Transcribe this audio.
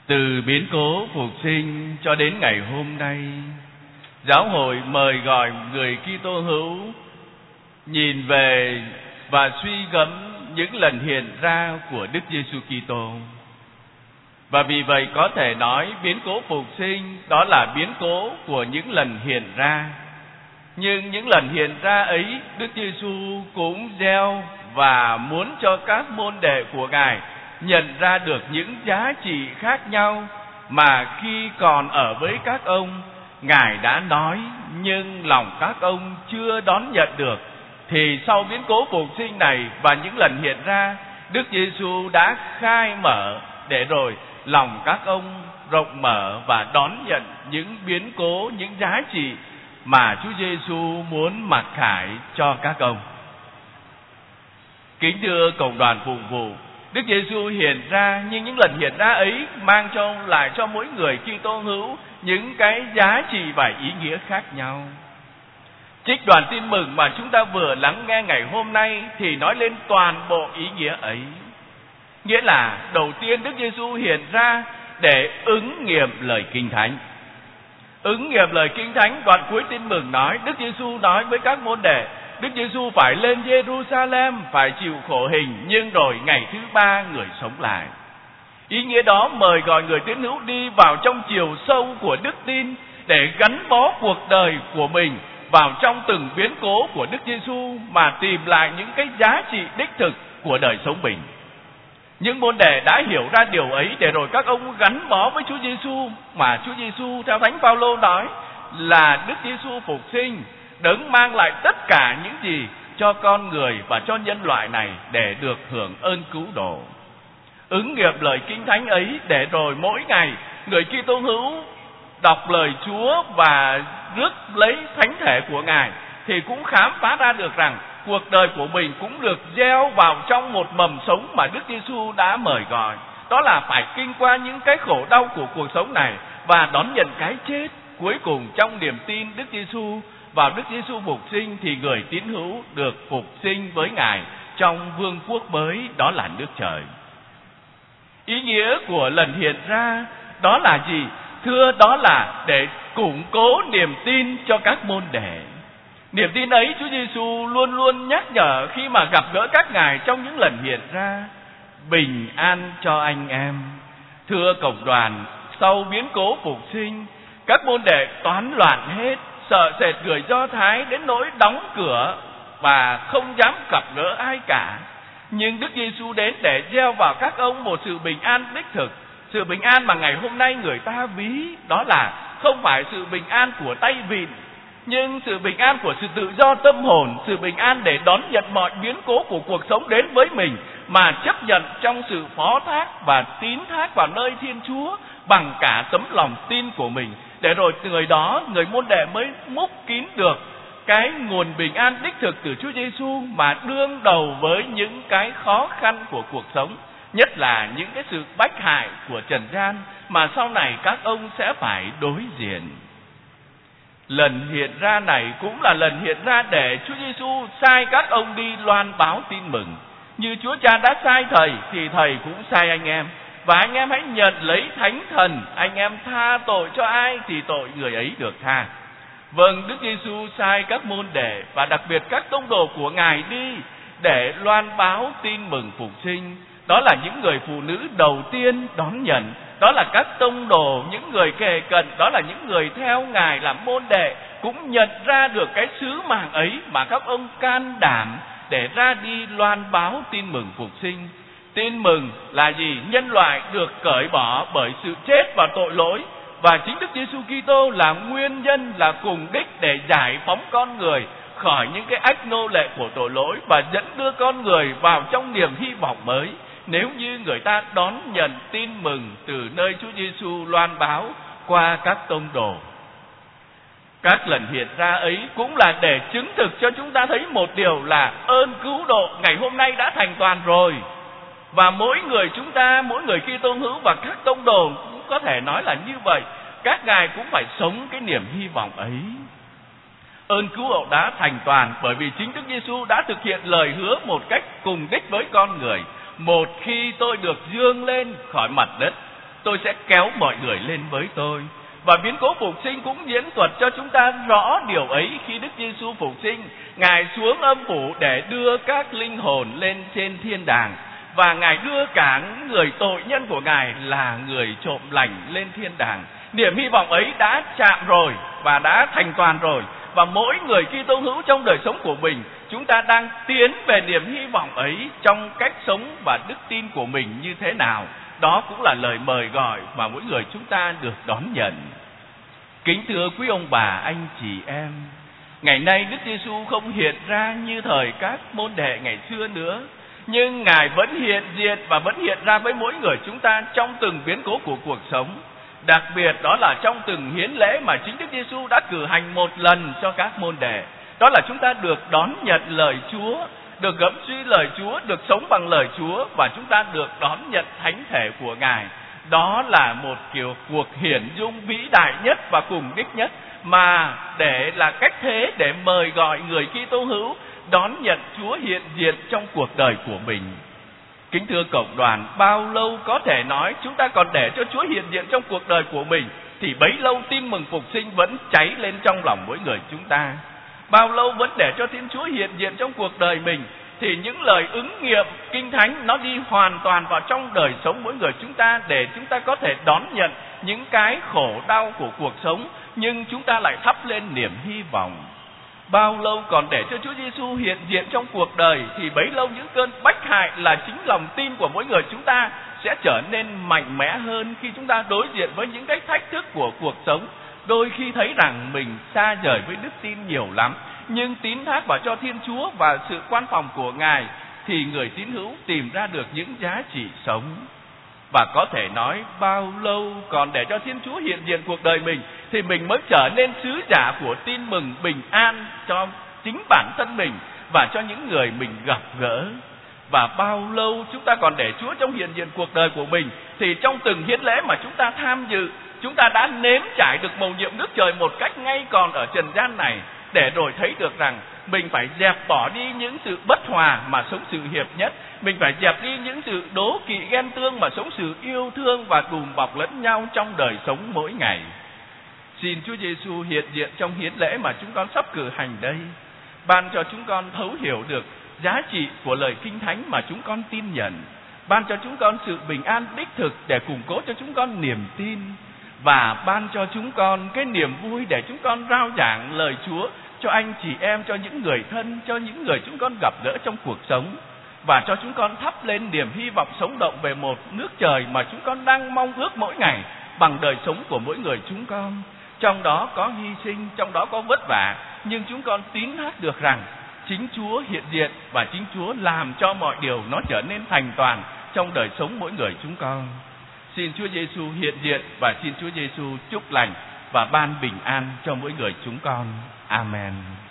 Từ biến cố phục sinh cho đến ngày hôm nay, giáo hội mời gọi người Kitô hữu nhìn về và suy gẫm những lần hiện ra của Đức Giêsu Kitô. Và vì vậy có thể nói biến cố phục sinh đó là biến cố của những lần hiện ra. Nhưng những lần hiện ra ấy, Đức Giêsu cũng gieo và muốn cho các môn đệ của Ngài nhận ra được những giá trị khác nhau mà khi còn ở với các ông, Ngài đã nói nhưng lòng các ông chưa đón nhận được. Thì sau biến cố phục sinh này và những lần hiện ra, Đức Giêsu đã khai mở để rồi lòng các ông rộng mở và đón nhận những biến cố, những giá trị mà Chúa Giêsu muốn mặc khải cho các ông. Kính thưa cộng đoàn phụng vụ, Đức Giêsu hiện ra, nhưng những lần hiện ra ấy mang lại cho mỗi người Kitô hữu những cái giá trị và ý nghĩa khác nhau. Trích đoạn tin mừng mà chúng ta vừa lắng nghe ngày hôm nay thì nói lên toàn bộ ý nghĩa ấy. Nghĩa là đầu tiên Đức Giêsu hiện ra để ứng nghiệm lời Kinh Thánh. Ứng nghiệm lời Kinh Thánh, đoạn cuối tin mừng nói, Đức Giêsu nói với các môn đệ, Đức Giêsu phải lên Jerusalem, phải chịu khổ hình, nhưng rồi ngày thứ ba người sống lại. Ý nghĩa đó mời gọi người tín hữu đi vào trong chiều sâu của đức tin để gắn bó cuộc đời của mình vào trong từng biến cố của Đức Giêsu mà tìm lại những cái giá trị đích thực của đời sống mình. Những môn đệ đã hiểu ra điều ấy để rồi các ông gắn bó với Chúa Giêsu, mà Chúa Giêsu theo Thánh Phaolô nói là Đức Giêsu phục sinh, đấng mang lại tất cả những gì cho con người và cho nhân loại này để được hưởng ơn cứu độ. Ứng nghiệm lời Kinh Thánh ấy để rồi mỗi ngày người Kitô hữu đọc lời Chúa và rước lấy thánh thể của Ngài thì cũng khám phá ra được rằng cuộc đời của mình cũng được gieo vào trong một mầm sống mà Đức Giêsu đã mời gọi. Đó là phải kinh qua những cái khổ đau của cuộc sống này và đón nhận cái chết. Cuối cùng trong niềm tin Đức Giêsu vào Đức Giêsu phục sinh thì người tín hữu được phục sinh với Ngài trong vương quốc mới, đó là nước trời. Ý nghĩa của lần hiện ra đó là gì? Thưa, đó là để củng cố niềm tin cho các môn đệ. Niềm tin ấy Chúa Giêsu luôn luôn nhắc nhở khi mà gặp gỡ các ngài trong những lần hiện ra. Bình an cho anh em. Thưa cộng đoàn, sau biến cố phục sinh, các môn đệ toán loạn hết, sợ sệt người Do Thái đến nỗi đóng cửa và không dám gặp gỡ ai cả. Nhưng Đức Giêsu đến để gieo vào các ông một sự bình an đích thực. Sự bình an mà ngày hôm nay người ta ví, đó là không phải sự bình an của tay vịn, nhưng sự bình an của sự tự do tâm hồn, sự bình an để đón nhận mọi biến cố của cuộc sống đến với mình, mà chấp nhận trong sự phó thác và tín thác vào nơi Thiên Chúa bằng cả tấm lòng tin của mình. Để rồi người đó, người môn đệ mới múc kín được cái nguồn bình an đích thực từ Chúa Giêsu mà đương đầu với những cái khó khăn của cuộc sống, nhất là những cái sự bách hại của trần gian mà sau này các ông sẽ phải đối diện. Lần hiện ra này cũng là lần hiện ra để Chúa Giêsu sai các ông đi loan báo tin mừng. Như Chúa Cha đã sai thầy thì thầy cũng sai anh em. Và anh em hãy nhận lấy Thánh Thần, anh em tha tội cho ai thì tội người ấy được tha. Vâng, Đức Giêsu sai các môn đệ và đặc biệt các tông đồ của Ngài đi để loan báo tin mừng phục sinh. Đó là những người phụ nữ đầu tiên đón nhận, đó là các tông đồ, những người kề cận, đó là những người theo Ngài làm môn đệ cũng nhận ra được cái sứ mạng ấy mà các ông can đảm để ra đi loan báo tin mừng phục sinh. Tin mừng là gì? Nhân loại được cởi bỏ bởi sự chết và tội lỗi, và chính Đức Giêsu Kitô là nguyên nhân, là cùng đích để giải phóng con người khỏi những cái ách nô lệ của tội lỗi và dẫn đưa con người vào trong niềm hy vọng mới. Nếu như người ta đón nhận tin mừng từ nơi Chúa Giêsu loan báo qua các tông đồ. Các lần hiện ra ấy cũng là để chứng thực cho chúng ta thấy một điều là ơn cứu độ ngày hôm nay đã thành toàn rồi. Và mỗi người chúng ta, mỗi người Kitô hữu và các tông đồ cũng có thể nói là như vậy. Các ngài cũng phải sống cái niềm hy vọng ấy. Ơn cứu độ đã thành toàn bởi vì chính Đức Giêsu đã thực hiện lời hứa một cách cùng đích với con người. Một khi tôi được dương lên khỏi mặt đất, tôi sẽ kéo mọi người lên với tôi. Và biến cố phục sinh cũng diễn thuật cho chúng ta rõ điều ấy khi Đức Giêsu phục sinh. Ngài xuống âm phủ để đưa các linh hồn lên trên thiên đàng, và Ngài đưa cả người tội nhân của Ngài là người trộm lành lên thiên đàng. Niềm hy vọng ấy đã chạm rồi và đã thành toàn rồi. Và mỗi người Kitô hữu trong đời sống của mình, chúng ta đang tiến về niềm hy vọng ấy trong cách sống và đức tin của mình như thế nào. Đó cũng là lời mời gọi mà mỗi người chúng ta được đón nhận. Kính thưa quý ông bà, anh chị em, ngày nay Đức Giêsu không hiện ra như thời các môn đệ ngày xưa nữa, nhưng Ngài vẫn hiện diện và vẫn hiện ra với mỗi người chúng ta trong từng biến cố của cuộc sống. Đặc biệt đó là trong từng hiến lễ mà chính Đức Giêsu đã cử hành một lần cho các môn đệ. Đó là chúng ta được đón nhận lời Chúa, được gẫm suy lời Chúa, được sống bằng lời Chúa, và chúng ta được đón nhận thánh thể của Ngài. Đó là một kiểu cuộc hiển dung vĩ đại nhất và cùng đích nhất, mà để là cách thế để mời gọi người Kitô hữu đón nhận Chúa hiện diện trong cuộc đời của mình. Kính thưa cộng đoàn, bao lâu có thể nói chúng ta còn để cho Chúa hiện diện trong cuộc đời của mình, thì bấy lâu tin mừng phục sinh vẫn cháy lên trong lòng mỗi người chúng ta. Bao lâu vẫn để cho Thiên Chúa hiện diện trong cuộc đời mình, thì những lời ứng nghiệm Kinh Thánh nó đi hoàn toàn vào trong đời sống mỗi người chúng ta, để chúng ta có thể đón nhận những cái khổ đau của cuộc sống, nhưng chúng ta lại thắp lên niềm hy vọng. Bao lâu còn để cho Chúa Giêsu hiện diện trong cuộc đời, thì bấy lâu những cơn bách hại là chính lòng tin của mỗi người chúng ta sẽ trở nên mạnh mẽ hơn khi chúng ta đối diện với những cái thách thức của cuộc sống. Đôi khi thấy rằng mình xa rời với đức tin nhiều lắm, nhưng tín thác vào cho Thiên Chúa và sự quan phòng của Ngài, thì người tín hữu tìm ra được những giá trị sống. Và có thể nói bao lâu còn để cho Thiên Chúa hiện diện cuộc đời mình, thì mình mới trở nên sứ giả của tin mừng bình an cho chính bản thân mình và cho những người mình gặp gỡ. Và bao lâu chúng ta còn để Chúa trong hiện diện cuộc đời của mình, thì trong từng hiến lễ mà chúng ta tham dự, chúng ta đã nếm trải được mầu nhiệm nước trời một cách ngay còn ở trần gian này, để rồi thấy được rằng mình phải dẹp bỏ đi những sự bất hòa mà sống sự hiệp nhất. Mình phải dẹp đi những sự đố kỵ ghen tương mà sống sự yêu thương và đùm bọc lẫn nhau trong đời sống mỗi ngày. Xin Chúa Giêsu hiện diện trong hiến lễ mà chúng con sắp cử hành đây, ban cho chúng con thấu hiểu được giá trị của lời Kinh Thánh mà chúng con tin nhận, ban cho chúng con sự bình an đích thực để củng cố cho chúng con niềm tin, và ban cho chúng con cái niềm vui để chúng con rao giảng lời Chúa cho anh chị em, cho những người thân, cho những người chúng con gặp gỡ trong cuộc sống, và cho chúng con thắp lên niềm hy vọng sống động về một nước trời mà chúng con đang mong ước mỗi ngày bằng đời sống của mỗi người chúng con. Trong đó có hy sinh, trong đó có vất vả, nhưng chúng con tín thác được rằng chính Chúa hiện diện và chính Chúa làm cho mọi điều nó trở nên thành toàn trong đời sống mỗi người chúng con. Xin Chúa Giêsu hiện diện và xin Chúa Giêsu chúc lành và ban bình an cho mỗi người chúng con. Amen.